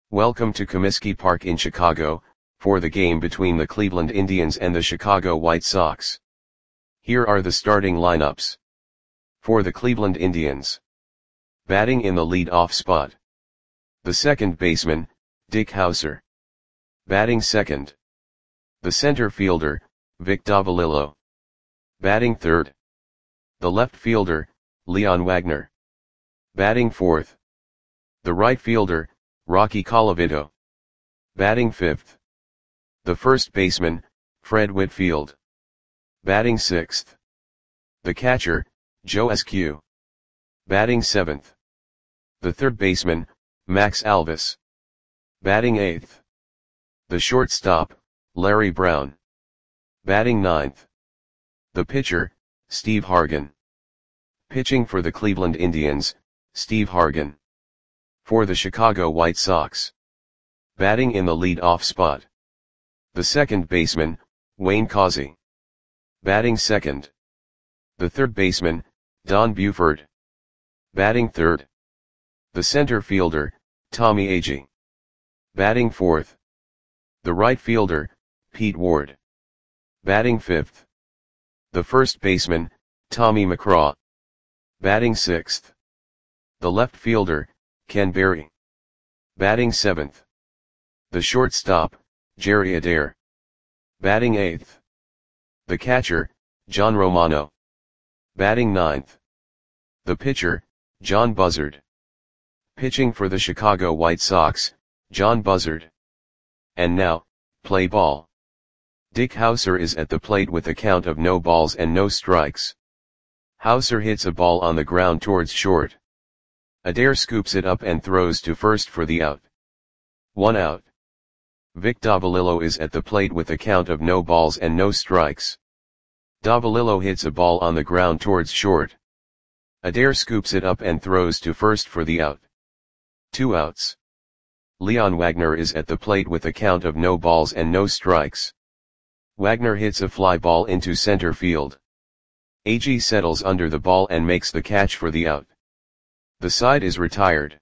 Welcome to Comiskey Park in Chicago, for the game between the Cleveland Indians and the Chicago White Sox. Here are the starting lineups. For the Cleveland Indians. Batting in the lead-off spot. The second baseman, Dick Howser. Batting second. The center fielder, Vic Davalillo. Batting third. The left fielder, Leon Wagner. Batting fourth. The right fielder, Rocky Colavito. Batting fifth. The first baseman, Fred Whitfield. Batting sixth. The catcher, Joe Askew. Batting seventh. The third baseman, Max Alvis. Batting eighth. The shortstop, Larry Brown. Batting ninth. The pitcher, Steve Hargan. Pitching for the Cleveland Indians, Steve Hargan. For the Chicago White Sox. Batting in the lead-off spot. The second baseman, Wayne Causey. Batting second. The third baseman, Don Buford. Batting third. The center fielder, Tommy Agee. Batting fourth. The right fielder, Pete Ward. Batting fifth. The first baseman, Tommy McCraw. Batting sixth. The left fielder, Ken Berry. Batting seventh. The shortstop, Jerry Adair. Batting eighth. The catcher, John Romano. Batting ninth. The pitcher, John Buzzard. Pitching for the Chicago White Sox, John Buzzard. And now, play ball. Dick Howser is at the plate with a count of no balls and no strikes. Howser hits a ball on the ground towards short. Adair scoops it up and throws to first for the out. 1 out. Vic Davalillo is at the plate with a count of no balls and no strikes. Davalillo hits a ball on the ground towards short. Adair scoops it up and throws to first for the out. 2 outs. Leon Wagner is at the plate with a count of no balls and no strikes. Wagner hits a fly ball into center field. Agee settles under the ball and makes the catch for the out. The side is retired.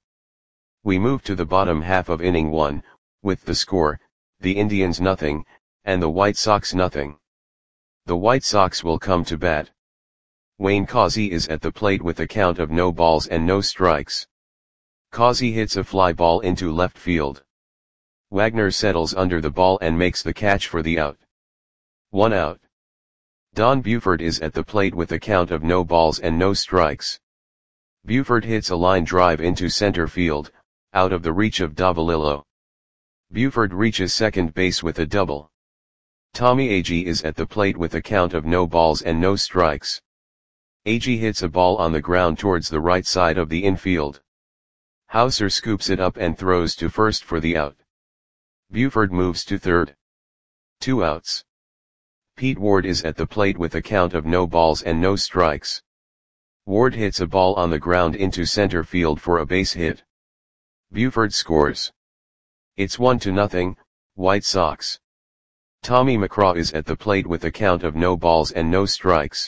We move to the bottom half of inning 1, with the score, the Indians nothing, and the White Sox nothing. The White Sox will come to bat. Wayne Causey is at the plate with a count of no balls and no strikes. Causey hits a fly ball into left field. Wagner settles under the ball and makes the catch for the out. 1 out. Don Buford is at the plate with a count of no balls and no strikes. Buford hits a line drive into center field, out of the reach of Davalillo. Buford reaches second base with a double. Tommy Agee is at the plate with a count of no balls and no strikes. Agee hits a ball on the ground towards the right side of the infield. Howser scoops it up and throws to first for the out. Buford moves to third. 2 outs. Pete Ward is at the plate with a count of no balls and no strikes. Ward hits a ball on the ground into center field for a base hit. Buford scores. It's 1-0, White Sox. Tommy McCraw is at the plate with a count of no balls and no strikes.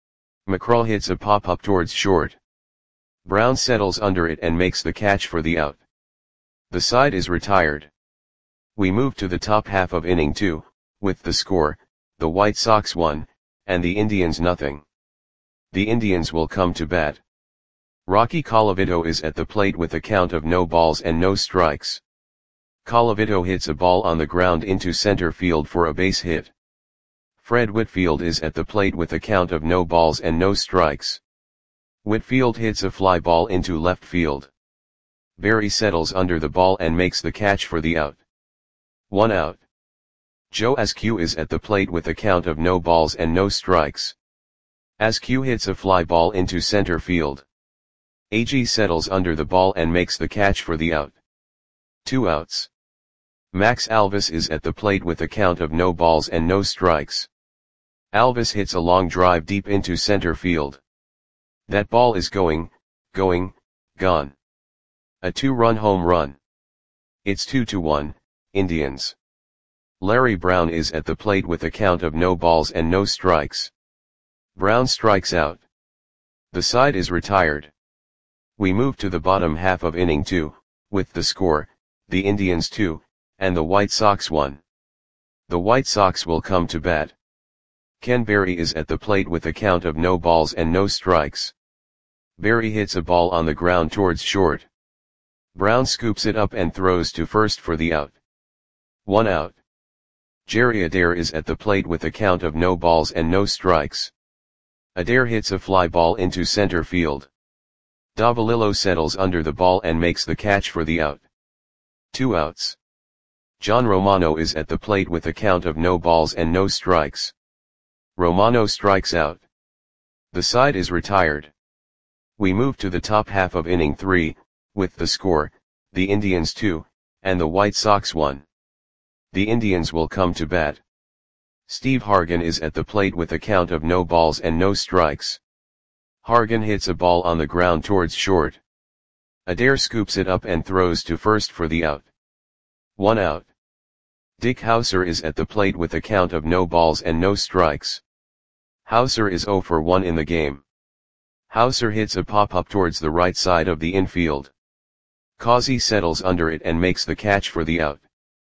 McCraw hits a pop-up towards short. Brown settles under it and makes the catch for the out. The side is retired. We move to the top half of inning 2, with the score, the White Sox 1, and the Indians nothing. The Indians will come to bat. Rocky Colavito is at the plate with a count of no balls and no strikes. Colavito hits a ball on the ground into center field for a base hit. Fred Whitfield is at the plate with a count of no balls and no strikes. Whitfield hits a fly ball into left field. Berry settles under the ball and makes the catch for the out. 1 out. Joe Askew is at the plate with a count of no balls and no strikes. Askew hits a fly ball into center field. Agee settles under the ball and makes the catch for the out. 2 outs. Max Alvis is at the plate with a count of no balls and no strikes. Alvis hits a long drive deep into center field. That ball is gone. A 2-run home run. It's 2-1, Indians. Larry Brown is at the plate with a count of no balls and no strikes. Brown strikes out. The side is retired. We move to the bottom half of inning 2, with the score, the Indians 2, and the White Sox 1. The White Sox will come to bat. Ken Berry is at the plate with a count of no balls and no strikes. Berry hits a ball on the ground towards short. Brown scoops it up and throws to first for the out. 1 out. Jerry Adair is at the plate with a count of no balls and no strikes. Adair hits a fly ball into center field. Davalillo settles under the ball and makes the catch for the out. 2 outs. John Romano is at the plate with a count of no balls and no strikes. Romano strikes out. The side is retired. We move to the top half of inning 3, with the score, the Indians 2, and the White Sox 1. The Indians will come to bat. Steve Hargan is at the plate with a count of no balls and no strikes. Hargan hits a ball on the ground towards short. Adair scoops it up and throws to first for the out. 1 out. Dick Hauser is at the plate with a count of no balls and no strikes. Hauser is 0 for 1 in the game. Hauser hits a pop-up towards the right side of the infield. Causey settles under it and makes the catch for the out.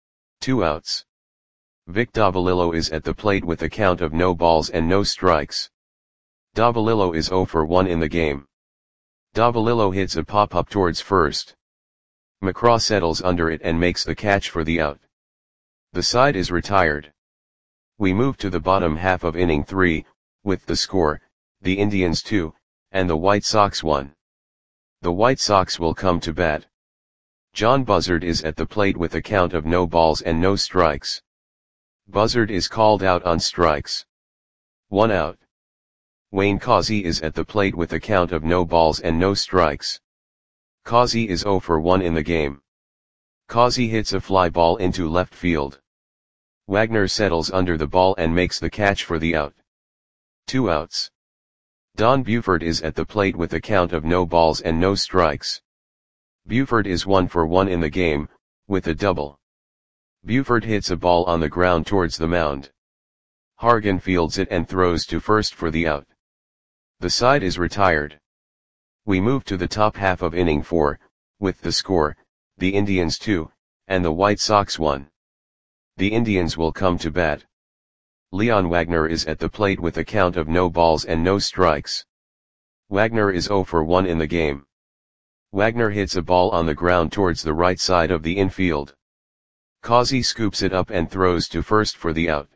2 outs. Vic Davalillo is at the plate with a count of no balls and no strikes. Davalillo is 0 for 1 in the game. Davalillo hits a pop-up towards first. McCraw settles under it and makes the catch for the out. The side is retired. We move to the bottom half of inning 3, with the score, the Indians 2, and the White Sox 1. The White Sox will come to bat. John Buzzard is at the plate with a count of no balls and no strikes. Buzzard is called out on strikes. 1 out. Wayne Causey is at the plate with a count of no balls and no strikes. Causey is 0 for 1 in the game. Causey hits a fly ball into left field. Wagner settles under the ball and makes the catch for the out. 2 outs. Don Buford is at the plate with a count of no balls and no strikes. Buford is 1 for 1 in the game, with a double. Buford hits a ball on the ground towards the mound. Hargan fields it and throws to first for the out. The side is retired. We move to the top half of inning 4, with the score, the Indians 2, and the White Sox 1. The Indians will come to bat. Leon Wagner is at the plate with a count of no balls and no strikes. Wagner is 0 for 1 in the game. Wagner hits a ball on the ground towards the right side of the infield. Causey scoops it up and throws to first for the out.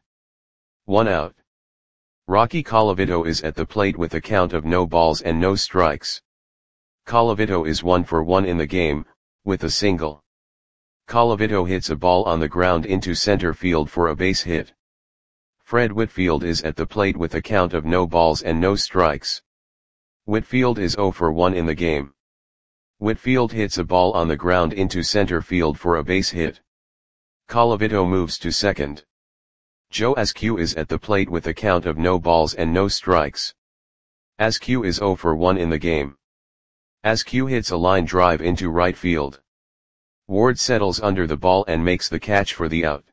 1 out. Rocky Colavito is at the plate with a count of no balls and no strikes. Colavito is 1 for 1 in the game, with a single. Colavito hits a ball on the ground into center field for a base hit. Fred Whitfield is at the plate with a count of no balls and no strikes. Whitfield is 0 for 1 in the game. Whitfield hits a ball on the ground into center field for a base hit. Colavito moves to second. Joe Askew is at the plate with a count of no balls and no strikes. Askew is 0 for 1 in the game. Askew hits a line drive into right field. Ward settles under the ball and makes the catch for the out.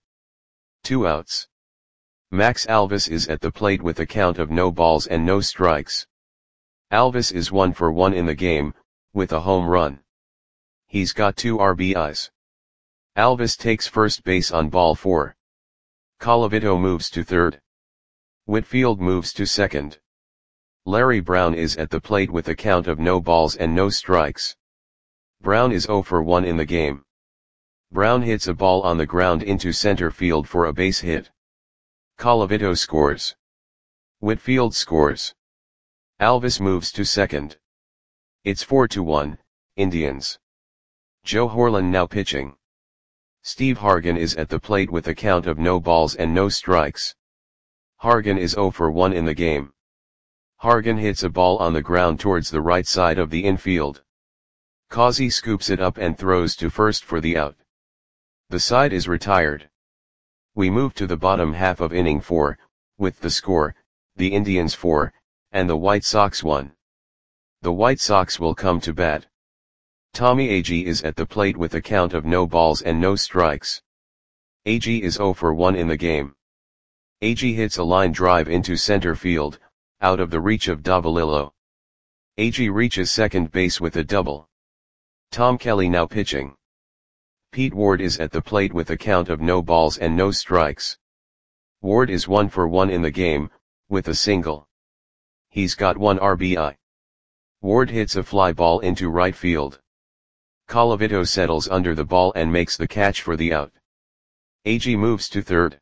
2 outs. Max Alvis is at the plate with a count of no balls and no strikes. Alvis is 1 for 1 in the game, with a home run. He's got 2 RBIs. Alvis takes first base on ball 4. Colavito moves to third. Whitfield moves to second. Larry Brown is at the plate with a count of no balls and no strikes. Brown is 0 for 1 in the game. Brown hits a ball on the ground into center field for a base hit. Colavito scores. Whitfield scores. Alvis moves to second. It's 4-1, Indians. Joe Horlen now pitching. Steve Hargan is at the plate with a count of no balls and no strikes. Hargan is 0 for 1 in the game. Hargan hits a ball on the ground towards the right side of the infield. Causey scoops it up and throws to first for the out. The side is retired. We move to the bottom half of inning 4, with the score, the Indians 4, and the White Sox 1. The White Sox will come to bat. Tommy Agee is at the plate with a count of no balls and no strikes. Agee is 0 for 1 in the game. Agee hits a line drive into center field, out of the reach of Davalillo. Agee reaches second base with a double. Tom Kelly now pitching. Pete Ward is at the plate with a count of no balls and no strikes. Ward is 1 for 1 in the game, with a single. He's got 1 RBI. Ward hits a fly ball into right field. Colavito settles under the ball and makes the catch for the out. Agee moves to third.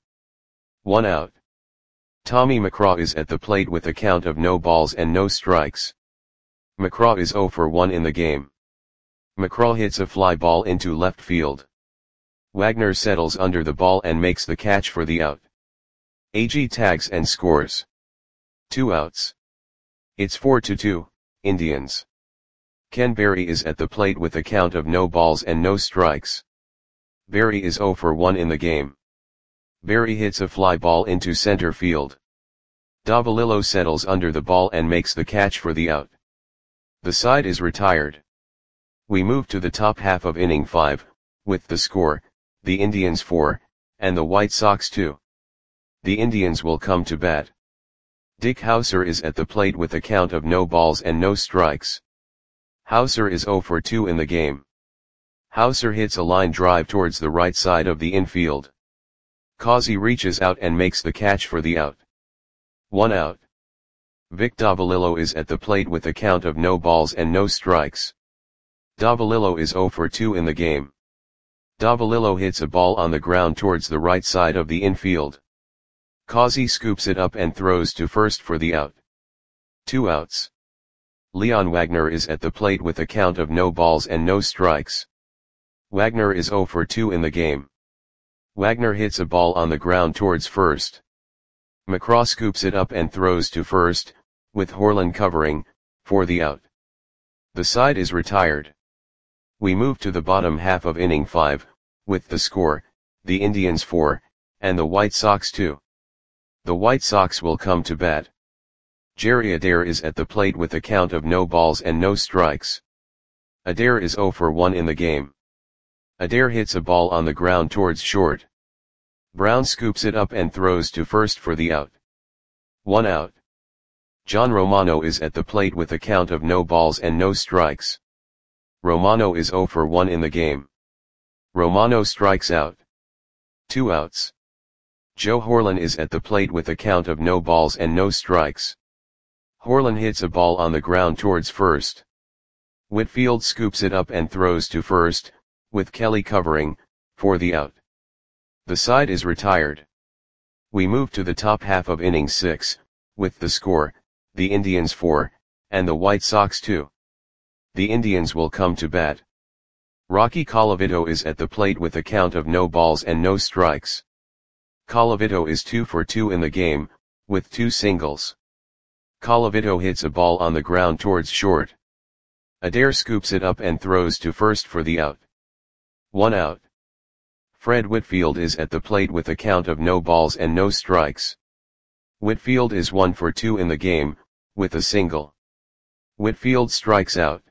1 out. Tommy McCraw is at the plate with a count of no balls and no strikes. McCraw is 0 for 1 in the game. McCraw hits a fly ball into left field. Wagner settles under the ball and makes the catch for the out. Agee tags and scores. 2 outs. It's 4-2, Indians. Ken Berry is at the plate with a count of no balls and no strikes. Berry is 0 for 1 in the game. Berry hits a fly ball into center field. Davalillo settles under the ball and makes the catch for the out. The side is retired. We move to the top half of inning 5, with the score, the Indians 4, and the White Sox 2. The Indians will come to bat. Dick Hauser is at the plate with a count of no balls and no strikes. Hauser is 0 for 2 in the game. Hauser hits a line drive towards the right side of the infield. Causey reaches out and makes the catch for the out. 1 out. Vic Davalillo is at the plate with a count of no balls and no strikes. Davalillo is 0 for 2 in the game. Davalillo hits a ball on the ground towards the right side of the infield. Causey scoops it up and throws to first for the out. 2 outs. Leon Wagner is at the plate with a count of no balls and no strikes. Wagner is 0 for 2 in the game. Wagner hits a ball on the ground towards first. McCraw scoops it up and throws to first, with Horland covering, for the out. The side is retired. We move to the bottom half of inning 5, with the score, the Indians 4, and the White Sox 2. The White Sox will come to bat. Jerry Adair is at the plate with a count of no balls and no strikes. Adair is 0 for 1 in the game. Adair hits a ball on the ground towards short. Brown scoops it up and throws to first for the out. 1 out. John Romano is at the plate with a count of no balls and no strikes. Romano is 0 for 1 in the game. Romano strikes out. 2 outs. Joe Horland is at the plate with a count of no balls and no strikes. Horland hits a ball on the ground towards first. Whitfield scoops it up and throws to first, with Kelly covering, for the out. The side is retired. We move to the top half of inning 6, with the score, the Indians 4, and the White Sox 2. The Indians will come to bat. Rocky Colavito is at the plate with a count of no balls and no strikes. Colavito is 2 for 2 in the game, with 2 singles. Colavito hits a ball on the ground towards short. Adair scoops it up and throws to first for the out. 1 out. Fred Whitfield is at the plate with a count of no balls and no strikes. Whitfield is 1 for 2 in the game, with a single. Whitfield strikes out.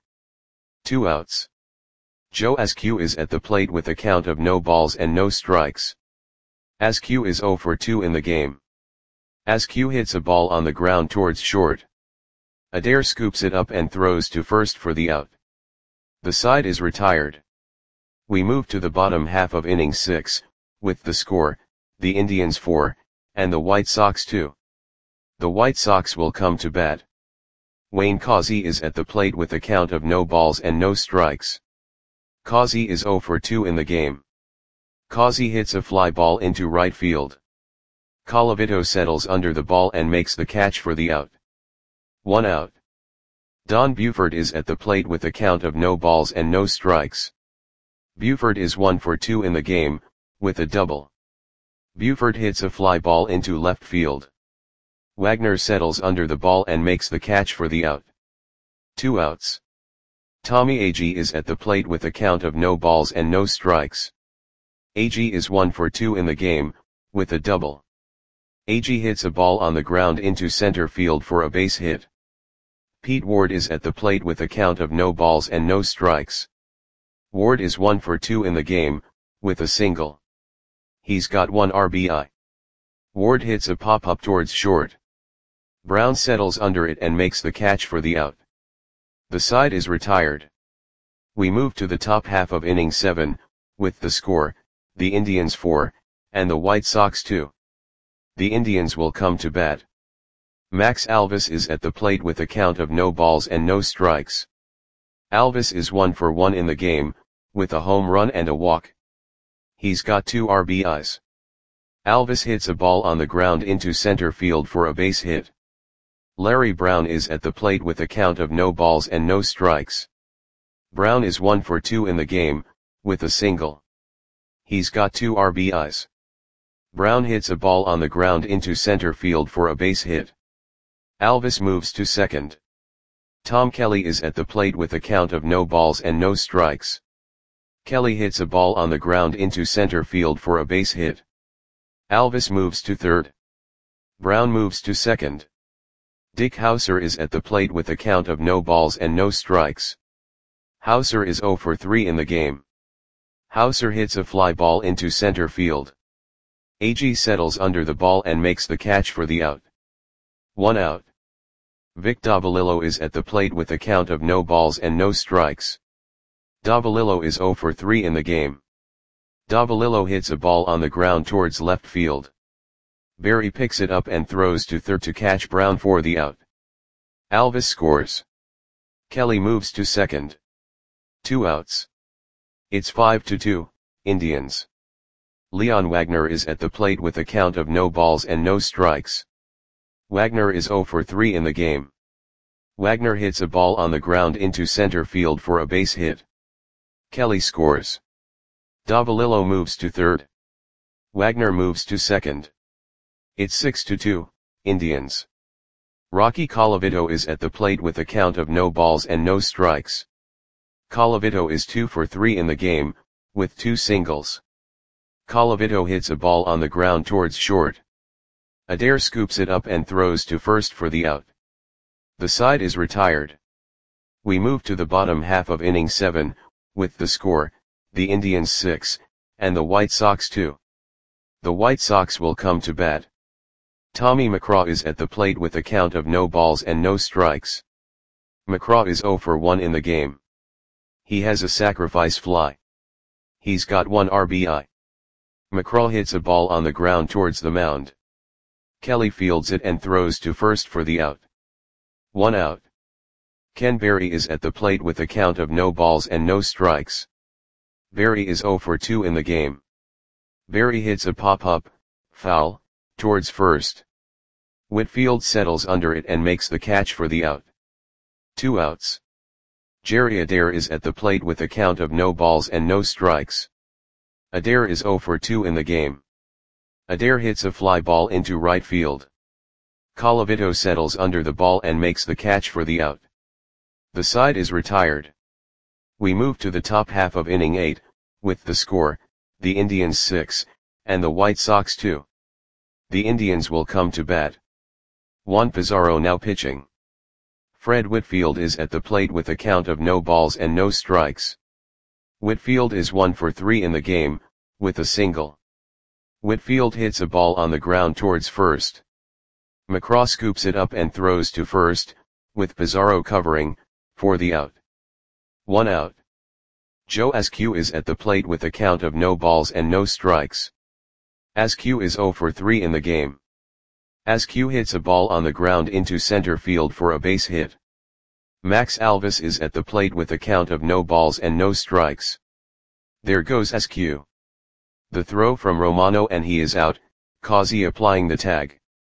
2 outs. Joe Askew is at the plate with a count of no balls and no strikes. Askew is 0 for 2 in the game. Askew hits a ball on the ground towards short. Adair scoops it up and throws to first for the out. The side is retired. We move to the bottom half of inning 6, with the score, the Indians 4, and the White Sox 2. The White Sox will come to bat. Wayne Causey is at the plate with a count of no balls and no strikes. Causey is 0 for 2 in the game. Causey hits a fly ball into right field. Colavito settles under the ball and makes the catch for the out. 1 out. Don Buford is at the plate with a count of no balls and no strikes. Buford is 1 for 2 in the game, with a double. Buford hits a fly ball into left field. Wagner settles under the ball and makes the catch for the out. 2 outs. Tommy Agee is at the plate with a count of no balls and no strikes. Agee is 1 for 2 in the game, with a double. Agee hits a ball on the ground into center field for a base hit. Pete Ward is at the plate with a count of no balls and no strikes. Ward is 1 for 2 in the game, with a single. He's got 1 RBI. Ward hits a pop-up towards short. Brown settles under it and makes the catch for the out. The side is retired. We move to the top half of inning 7, with the score, the Indians 4, and the White Sox 2. The Indians will come to bat. Max Alvis is at the plate with a count of no balls and no strikes. Alvis is 1 for 1 in the game, with a home run and a walk. He's got 2 RBIs. Alvis hits a ball on the ground into center field for a base hit. Larry Brown is at the plate with a count of no balls and no strikes. Brown is 1 for 2 in the game, with a single. He's got 2 RBIs. Brown hits a ball on the ground into center field for a base hit. Alvis moves to second. Tom Kelly is at the plate with a count of no balls and no strikes. Kelly hits a ball on the ground into center field for a base hit. Alvis moves to third. Brown moves to second. Dick Hauser is at the plate with a count of no balls and no strikes. Hauser is 0 for 3 in the game. Hauser hits a fly ball into center field. Agee settles under the ball and makes the catch for the out. 1 out. Vic Davalillo is at the plate with a count of no balls and no strikes. Davalillo is 0 for 3 in the game. Davalillo hits a ball on the ground towards left field. Berry picks it up and throws to third to catch Brown for the out. Alvis scores. Kelly moves to second. 2 outs. It's 5-2, Indians. Leon Wagner is at the plate with a count of no balls and no strikes. Wagner is 0 for 3 in the game. Wagner hits a ball on the ground into center field for a base hit. Kelly scores. Davalillo moves to third. Wagner moves to second. It's 6-2, Indians. Rocky Colavito is at the plate with a count of no balls and no strikes. Colavito is 2 for 3 in the game, with 2 singles. Colavito hits a ball on the ground towards short. Adair scoops it up and throws to first for the out. The side is retired. We move to the bottom half of inning 7, with the score, the Indians 6, and the White Sox 2. The White Sox will come to bat. Tommy McCraw is at the plate with a count of no balls and no strikes. McCraw is 0 for 1 in the game. He has a sacrifice fly. He's got 1 RBI. McCraw hits a ball on the ground towards the mound. Kelly fields it and throws to first for the out. 1 out. Ken Berry is at the plate with a count of no balls and no strikes. Berry is 0 for 2 in the game. Berry hits a pop-up, foul, towards first. Whitfield settles under it and makes the catch for the out. 2 outs. Jerry Adair is at the plate with a count of no balls and no strikes. Adair is 0 for 2 in the game. Adair hits a fly ball into right field. Colavito settles under the ball and makes the catch for the out. The side is retired. We move to the top half of inning 8, with the score, the Indians 6, and the White Sox 2. The Indians will come to bat. Juan Pizarro now pitching. Fred Whitfield is at the plate with a count of no balls and no strikes. Whitfield is 1 for 3 in the game, with a single. Whitfield hits a ball on the ground towards first. McCraw scoops it up and throws to first, with Pizarro covering, for the out. 1 out. Joe Askew is at the plate with a count of no balls and no strikes. Askew is 0 for 3 in the game. Askew hits a ball on the ground into center field for a base hit. Max Alvis is at the plate with a count of no balls and no strikes. There goes Askew. The throw from Romano and he is out, Causey applying the tag.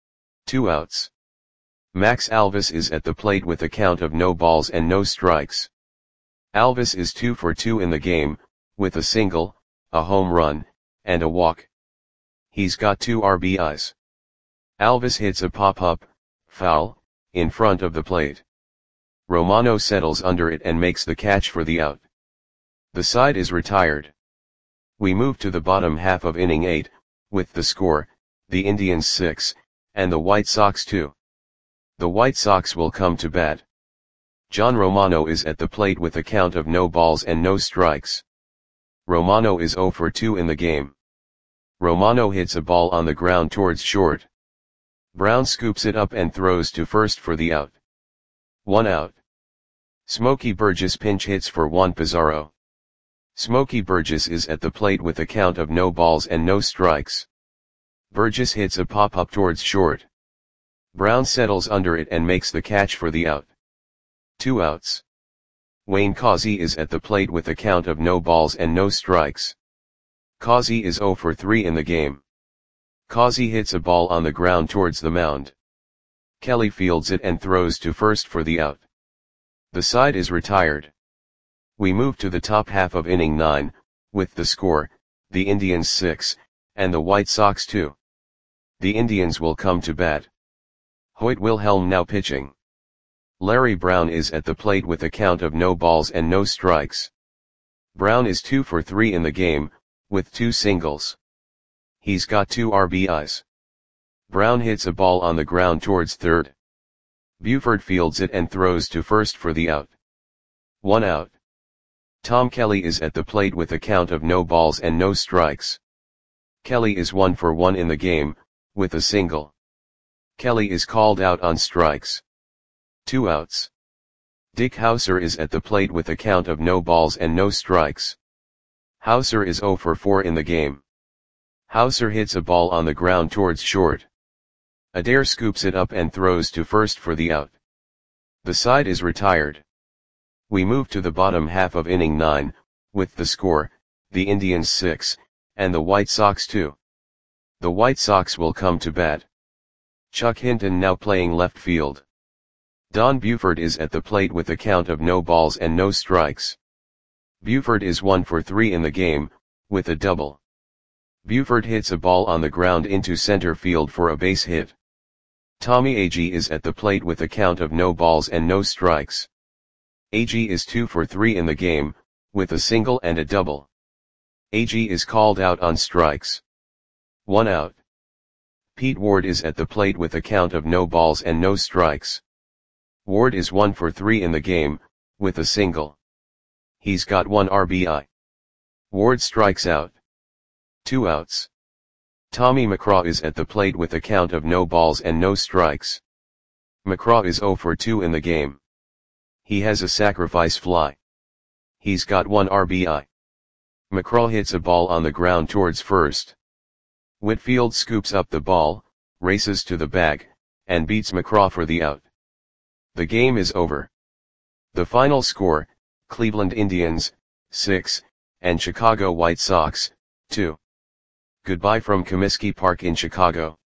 2 outs. Max Alvis is at the plate with a count of no balls and no strikes. Alvis is 2 for 2 in the game, with a single, a home run, and a walk. He's got 2 RBIs. Alvis hits a pop-up, foul, in front of the plate. Romano settles under it and makes the catch for the out. The side is retired. We move to the bottom half of inning 8, with the score, the Indians 6, and the White Sox 2. The White Sox will come to bat. John Romano is at the plate with a count of no balls and no strikes. Romano is 0 for 2 in the game. Romano hits a ball on the ground towards short. Brown scoops it up and throws to first for the out. 1 out. Smokey Burgess pinch hits for Juan Pizarro. Smokey Burgess is at the plate with a count of no balls and no strikes. Burgess hits a pop-up towards short. Brown settles under it and makes the catch for the out. 2 outs. Wayne Causey is at the plate with a count of no balls and no strikes. Causey is 0 for 3 in the game. Causey hits a ball on the ground towards the mound. Kelly fields it and throws to first for the out. The side is retired. We move to the top half of inning 9, with the score, the Indians 6, and the White Sox 2. The Indians will come to bat. Hoyt Wilhelm now pitching. Larry Brown is at the plate with a count of no balls and no strikes. Brown is 2 for 3 in the game, with 2 singles. He's got 2 RBIs. Brown hits a ball on the ground towards third. Buford fields it and throws to first for the out. 1 out. Tom Kelly is at the plate with a count of no balls and no strikes. Kelly is 1 for 1 in the game, with a single. Kelly is called out on strikes. 2 outs. Dick Hauser is at the plate with a count of no balls and no strikes. Hauser is 0 for 4 in the game. Hauser hits a ball on the ground towards short. Adair scoops it up and throws to first for the out. The side is retired. We move to the bottom half of inning 9, with the score, the Indians 6, and the White Sox 2. The White Sox will come to bat. Chuck Hinton now playing left field. Don Buford is at the plate with a count of no balls and no strikes. Buford is 1 for 3 in the game, with a double. Buford hits a ball on the ground into center field for a base hit. Tommy Agee is at the plate with a count of no balls and no strikes. Agee is 2 for 3 in the game, with a single and a double. Agee is called out on strikes. 1 out. Pete Ward is at the plate with a count of no balls and no strikes. Ward is 1 for 3 in the game, with a single. He's got 1 RBI. Ward strikes out. 2 outs. Tommy McCraw is at the plate with a count of no balls and no strikes. McCraw is 0 for 2 in the game. He has a sacrifice fly. He's got 1 RBI. McCraw hits a ball on the ground towards first. Whitfield scoops up the ball, races to the bag, and beats McCraw for the out. The game is over. The final score, Cleveland Indians, 6, and Chicago White Sox, 2. Goodbye from Comiskey Park in Chicago.